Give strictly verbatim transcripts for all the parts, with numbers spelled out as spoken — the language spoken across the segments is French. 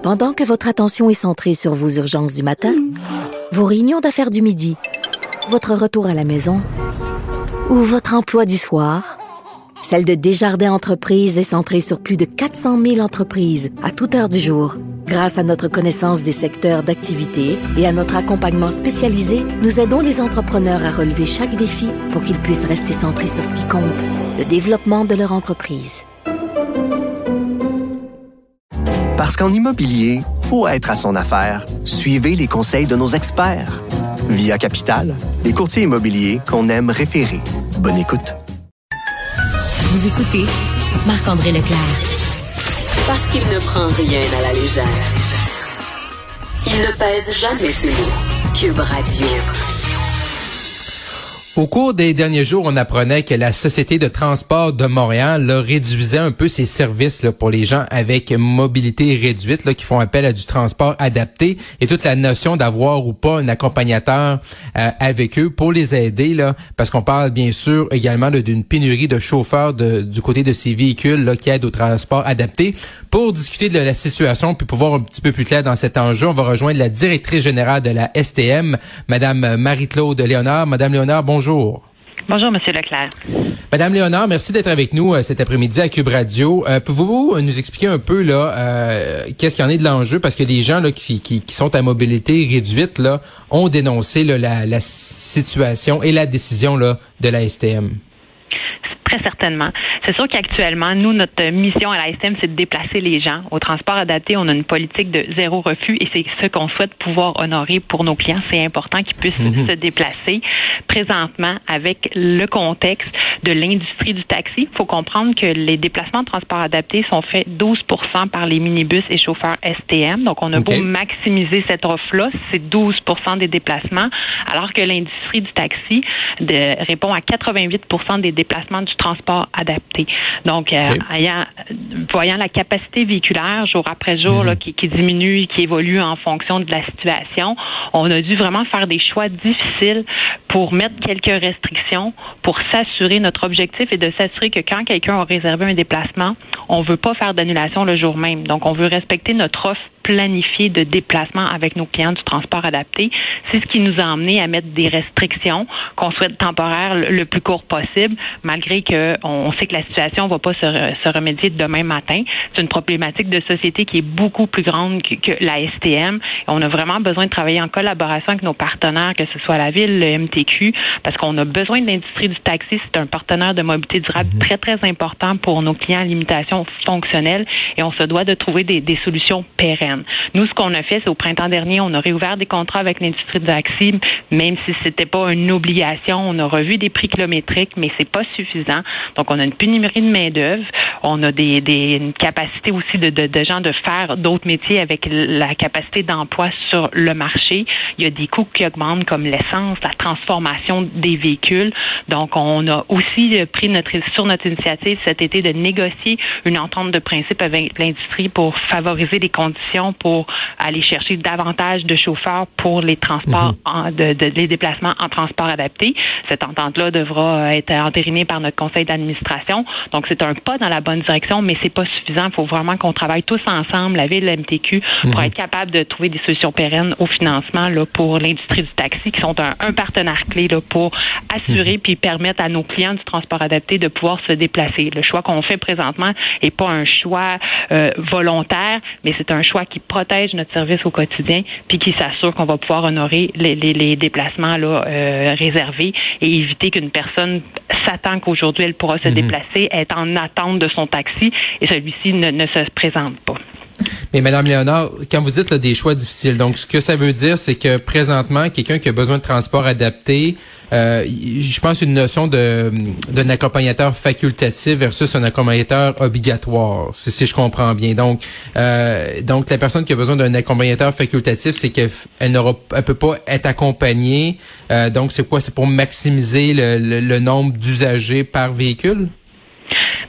Pendant que votre attention est centrée sur vos urgences du matin, vos réunions d'affaires du midi, votre retour à la maison ou votre emploi du soir, celle de Desjardins Entreprises est centrée sur plus de quatre cent mille entreprises à toute heure du jour. Grâce à notre connaissance des secteurs d'activité et à notre accompagnement spécialisé, nous aidons les entrepreneurs à relever chaque défi pour qu'ils puissent rester centrés sur ce qui compte, le développement de leur entreprise. Parce qu'en immobilier, faut être à son affaire. Suivez les conseils de nos experts. Via Capital, les courtiers immobiliers qu'on aime référer. Bonne écoute. Vous écoutez Marc-André Leclerc. Parce qu'il ne prend rien à la légère. Il ne pèse jamais ses mots. Cube Radio. Au cours des derniers jours, on apprenait que la Société de transport de Montréal là, réduisait un peu ses services là, pour les gens avec mobilité réduite là, qui font appel à du transport adapté et toute la notion d'avoir ou pas un accompagnateur euh, avec eux pour les aider, là, parce qu'on parle bien sûr également là, d'une pénurie de chauffeurs de, du côté de ces véhicules là, qui aident au transport adapté. Pour discuter de la situation puis pour voir un petit peu plus clair dans cet enjeu, on va rejoindre la directrice générale de la S T M, Madame Marie-Claude Léonard. Madame Léonard, bonjour. Bonjour. Bonjour, Monsieur Leclerc. Madame Léonard, merci d'être avec nous euh, cet après-midi à Cube Radio. Euh, pouvez-vous nous expliquer un peu là euh, qu'est-ce qu'il y en est de l'enjeu, parce que les gens là qui, qui, qui sont à mobilité réduite là ont dénoncé là, la, la situation et la décision là de la S T M. Très certainement. C'est sûr qu'actuellement, nous, notre mission à la S T M, c'est de déplacer les gens. Au transport adapté, on a une politique de zéro refus et c'est ce qu'on souhaite pouvoir honorer pour nos clients. C'est important qu'ils puissent mm-hmm. se déplacer. Présentement, avec le contexte de l'industrie du taxi, il faut comprendre que les déplacements de transport adapté sont faits douze pour cent par les minibus et chauffeurs S T M. Donc, on a okay. beau maximiser cette offre-là, c'est douze pour cent des déplacements, alors que l'industrie du taxi de, répond à quatre-vingt-huit pour cent des déplacements du transport adapté. Donc, euh, okay. ayant, voyant la capacité véhiculaire jour après jour mm-hmm. là, qui, qui diminue et qui évolue en fonction de la situation, on a dû vraiment faire des choix difficiles pour mettre quelques restrictions, pour s'assurer, notre objectif est de s'assurer que quand quelqu'un a réservé un déplacement, on ne veut pas faire d'annulation le jour même. Donc, on veut respecter notre offre planifiée de déplacement avec nos clients du transport adapté. C'est ce qui nous a amené à mettre des restrictions qu'on souhaite temporaires le plus court possible, malgré que on sait que la situation ne va pas se, se remédier demain matin. C'est une problématique de société qui est beaucoup plus grande que, que la S T M. On a vraiment besoin de travailler en collaboration avec nos partenaires, que ce soit la Ville, le M T Q, parce qu'on a besoin de l'industrie du taxi. C'est un partenaire de mobilité durable mmh. très, très important pour nos clients à limitation fonctionnelle et on se doit de trouver des, des solutions pérennes. Nous, ce qu'on a fait, c'est au printemps dernier, on a réouvert des contrats avec l'industrie du taxi, même si c'était pas une obligation. On a revu des prix kilométriques, mais c'est pas suffisant. Donc, on a une pénurie de main-d'œuvre. On a des, des une capacité aussi de, de, de gens de faire d'autres métiers avec la capacité d'emploi sur le marché. Il y a des coûts qui augmentent comme l'essence, la transformation des véhicules. Donc, on a aussi pris notre, sur notre initiative cet été de négocier une entente de principe avec l'industrie pour favoriser les conditions pour aller chercher davantage de chauffeurs pour les transports, mm-hmm. en, de, de, les déplacements en transport adapté. Cette entente-là devra être entérinée par notre conseil d'administration. Donc, c'est un pas dans la bonne direction, mais c'est pas suffisant. Il faut vraiment qu'on travaille tous ensemble, la Ville, le M T Q, mm-hmm. pour être capable de trouver des solutions pérennes au financement là, pour l'industrie du taxi, qui sont un, un partenaire clé là, pour assurer mm-hmm. puis permettre à nos clients du transport adapté de pouvoir se déplacer. Le choix qu'on fait présentement est pas un choix euh, volontaire, mais c'est un choix qui protège notre service au quotidien puis qui s'assure qu'on va pouvoir honorer les, les, les déplacements là, euh, réservés et éviter qu'une personne s'attend qu'aujourd'hui elle pourra se mm-hmm. déplacer, est en attente de son taxi et celui-ci ne, ne se présente pas. Mais Madame Léonard, quand vous dites là, des choix difficiles, donc ce que ça veut dire, c'est que présentement, quelqu'un qui a besoin de transport adapté, euh, je pense une notion de d'un accompagnateur facultatif versus un accompagnateur obligatoire, si, si je comprends bien. Donc, euh, donc la personne qui a besoin d'un accompagnateur facultatif, c'est qu'elle n'aura, elle peut pas être accompagnée. Euh, donc, c'est quoi? C'est pour maximiser le, le, le nombre d'usagers par véhicule?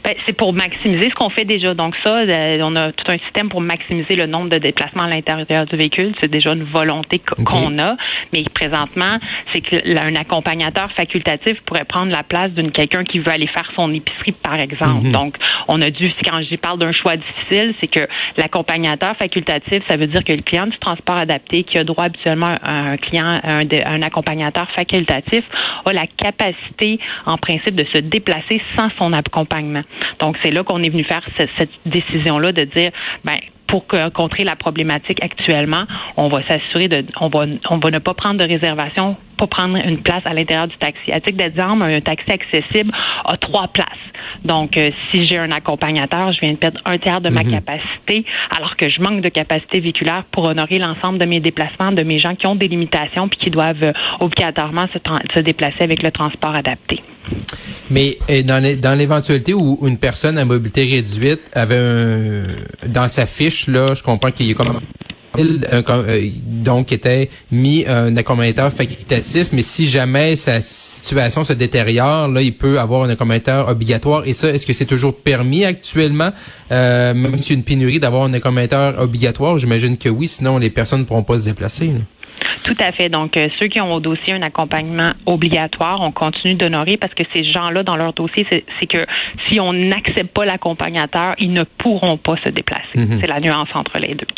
Ben, c'est pour maximiser ce qu'on fait déjà. Donc ça, euh, on a tout un système pour maximiser le nombre de déplacements à l'intérieur du véhicule. C'est déjà une volonté qu- okay. qu'on a. Mais présentement, c'est qu'un accompagnateur facultatif pourrait prendre la place d'une quelqu'un qui veut aller faire son épicerie, par exemple. Mm-hmm. Donc, on a dû, quand je parle d'un choix difficile, c'est que l'accompagnateur facultatif, ça veut dire que le client du transport adapté, qui a droit habituellement à un client, un, un accompagnateur facultatif, a la capacité, en principe, de se déplacer sans son accompagnement. Donc, c'est là qu'on est venu faire cette, cette décision-là de dire, ben, pour que, contrer la problématique actuellement, on va s'assurer de, on va, on va ne pas prendre de réservation, pas prendre une place à l'intérieur du taxi. À titre d'exemple, un taxi accessible a trois places. Donc, euh, si j'ai un accompagnateur, je viens de perdre un tiers de ma mm-hmm. capacité, alors que je manque de capacité véhiculaire pour honorer l'ensemble de mes déplacements, de mes gens qui ont des limitations puis qui doivent euh, obligatoirement se, tra- se déplacer avec le transport adapté. Mais dans, les, dans l'éventualité où une personne à mobilité réduite avait un, dans sa fiche, là, je comprends qu'il y a comme un, un, donc était mis un accompagnateur facultatif, mais si jamais sa situation se détériore, là, il peut avoir un accompagnateur obligatoire. Et ça, est-ce que c'est toujours permis actuellement, euh, même s'il y a une pénurie, d'avoir un accompagnateur obligatoire? J'imagine que oui, sinon les personnes ne pourront pas se déplacer, là. Tout à fait. Donc, euh, ceux qui ont au dossier un accompagnement obligatoire, on continue d'honorer parce que ces gens-là, dans leur dossier, c'est, c'est que si on n'accepte pas l'accompagnateur, ils ne pourront pas se déplacer. Mm-hmm. C'est la nuance entre les deux.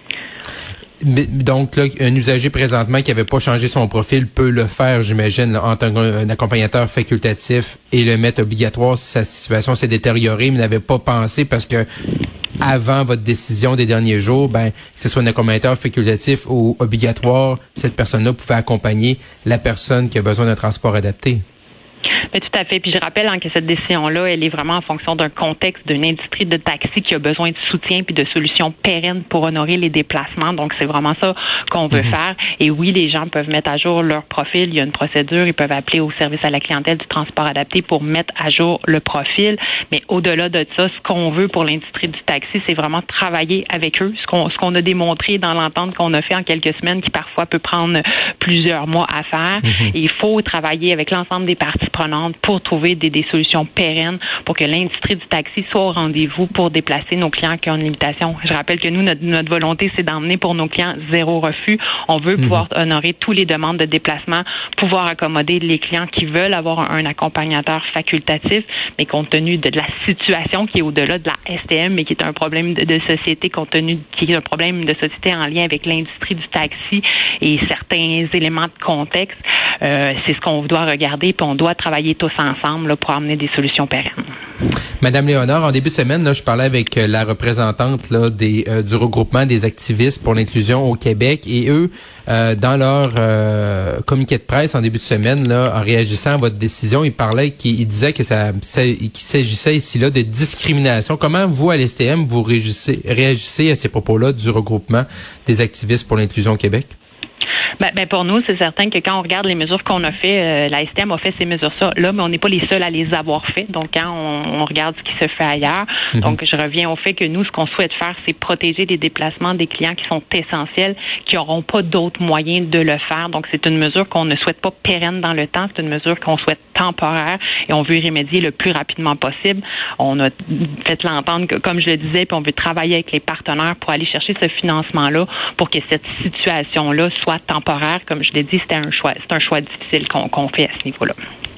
Mais, donc, là, un usager présentement qui n'avait pas changé son profil peut le faire, j'imagine, là, en tant qu'un accompagnateur facultatif et le mettre obligatoire si sa situation s'est détériorée, mais n'avait pas pensé parce que avant votre décision des derniers jours, ben, que ce soit un accompagnateur facultatif ou obligatoire, cette personne-là pouvait accompagner la personne qui a besoin d'un transport adapté. Mais tout à fait. Puis je rappelle hein, que cette décision-là, elle est vraiment en fonction d'un contexte d'une industrie de taxi qui a besoin de soutien puis de solutions pérennes pour honorer les déplacements. Donc, c'est vraiment ça qu'on veut mm-hmm. faire. Et oui, les gens peuvent mettre à jour leur profil. Il y a une procédure. Ils peuvent appeler au service à la clientèle du transport adapté pour mettre à jour le profil. Mais au-delà de ça, ce qu'on veut pour l'industrie du taxi, c'est vraiment travailler avec eux. Ce qu'on, ce qu'on a démontré dans l'entente qu'on a fait en quelques semaines, qui parfois peut prendre plusieurs mois à faire. Mm-hmm. Et il faut travailler avec l'ensemble des parties prenantes pour trouver des, des solutions pérennes pour que l'industrie du taxi soit au rendez-vous pour déplacer nos clients qui ont une limitation. Je rappelle que nous, notre, notre volonté, c'est d'emmener pour nos clients zéro refus. On veut mmh. pouvoir honorer toutes les demandes de déplacement, pouvoir accommoder les clients qui veulent avoir un, un accompagnateur facultatif, mais compte tenu de, de la situation qui est au-delà de la S T M, mais qui est un problème de, de société, compte tenu qui est un problème de société en lien avec l'industrie du taxi et certains éléments de contexte, euh, c'est ce qu'on doit regarder, puis on doit travailler tous ensemble là, pour amener des solutions pérennes. Madame Léonard, en début de semaine, là, je parlais avec la représentante là, des, euh, du regroupement des activistes pour l'inclusion au Québec et eux, euh, dans leur euh, communiqué de presse en début de semaine, là, en réagissant à votre décision, ils parlaient, qu'ils, ils disaient que ça, ça qu'il s'agissait ici là de discrimination. Comment vous, à l'S T M, vous réagissez, réagissez à ces propos-là du regroupement des activistes pour l'inclusion au Québec? Ben, ben pour nous, c'est certain que quand on regarde les mesures qu'on a fait, euh, la S T M a fait ces mesures-là, là, mais on n'est pas les seuls à les avoir fait. Donc, quand on, on regarde ce qui se fait ailleurs, mm-hmm. donc je reviens au fait que nous, ce qu'on souhaite faire, c'est protéger les déplacements des clients qui sont essentiels, qui n'auront pas d'autres moyens de le faire. Donc, c'est une mesure qu'on ne souhaite pas pérenne dans le temps. C'est une mesure qu'on souhaite temporaire et on veut y remédier le plus rapidement possible. On a fait l'entendre, que, comme je le disais, puis on veut travailler avec les partenaires pour aller chercher ce financement-là pour que cette situation-là soit temporaire. Comme je l'ai dit, c'était un choix, c'est un choix difficile qu'on, qu'on fait à ce niveau-là.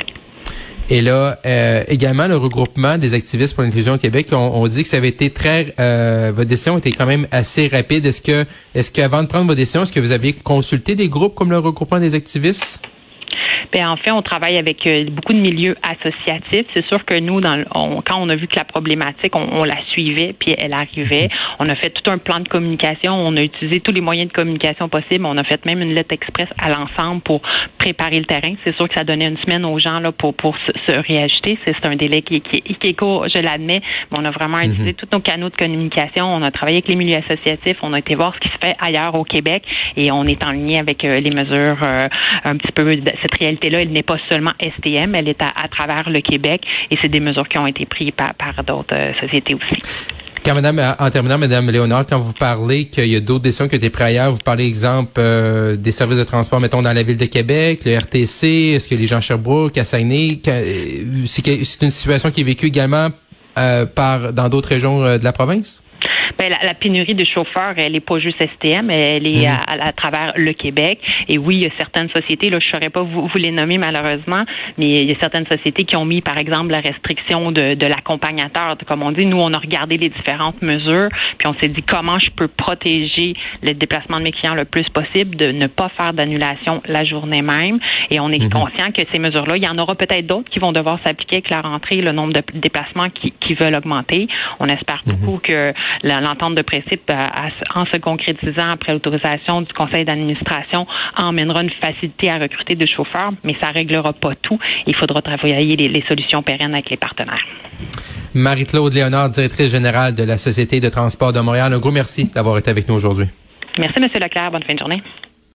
Et là, euh, également, le regroupement des activistes pour l'inclusion au Québec, on, on dit que ça avait été très, euh, votre décision était quand même assez rapide. Est-ce que, est-ce qu'avant de prendre vos décisions, est-ce que vous aviez consulté des groupes comme le regroupement des activistes? Bien, en fait, on travaille avec euh, beaucoup de milieux associatifs. C'est sûr que nous, dans, on, quand on a vu que la problématique, on, on la suivait, puis elle arrivait. On a fait tout un plan de communication. On a utilisé tous les moyens de communication possibles. On a fait même une lettre express à l'ensemble pour préparer le terrain. C'est sûr que ça donnait une semaine aux gens là pour pour se, se réajuster. C'est, c'est un délai qui, qui, qui est court, je l'admets, mais on a vraiment mm-hmm. utilisé tous nos canaux de communication. On a travaillé avec les milieux associatifs. On a été voir ce qui se fait ailleurs au Québec et on est en lien avec euh, les mesures euh, un petit peu de cette réalité. Là, elle n'est pas seulement S T M, elle est à, à travers le Québec et c'est des mesures qui ont été prises par, par d'autres euh, sociétés aussi. Quand madame, en terminant, Madame Léonard, quand vous parlez qu'il y a d'autres décisions qui ont été prises ailleurs, vous parlez, exemple, euh, des services de transport, mettons, dans la ville de Québec, le R T C, est-ce que les gens à Sherbrooke, à Saguenay, c'est, que, c'est une situation qui est vécue également euh, par dans d'autres régions euh, de la province? Ben, la, la pénurie de chauffeurs, elle n'est pas juste S T M, elle est mmh. à, à, à travers le Québec. Et oui, il y a certaines sociétés, là, je ne saurais pas vous, vous les nommer malheureusement, mais il y a certaines sociétés qui ont mis, par exemple, la restriction de, de l'accompagnateur. Comme on dit, nous, on a regardé les différentes mesures, puis on s'est dit comment je peux protéger le déplacement de mes clients le plus possible, de ne pas faire d'annulation la journée même. Et on est mmh. conscient que ces mesures-là, il y en aura peut-être d'autres qui vont devoir s'appliquer avec la rentrée, le nombre de déplacements qui, qui veulent augmenter. On espère mmh. beaucoup que la l'entente de principe, à, à, en se concrétisant après l'autorisation du conseil d'administration, emmènera une facilité à recruter des chauffeurs, mais ça ne réglera pas tout. Il faudra travailler les, les solutions pérennes avec les partenaires. Marie-Claude Léonard, directrice générale de la Société de transport de Montréal. Un gros merci d'avoir été avec nous aujourd'hui. Merci, M. Leclerc. Bonne fin de journée.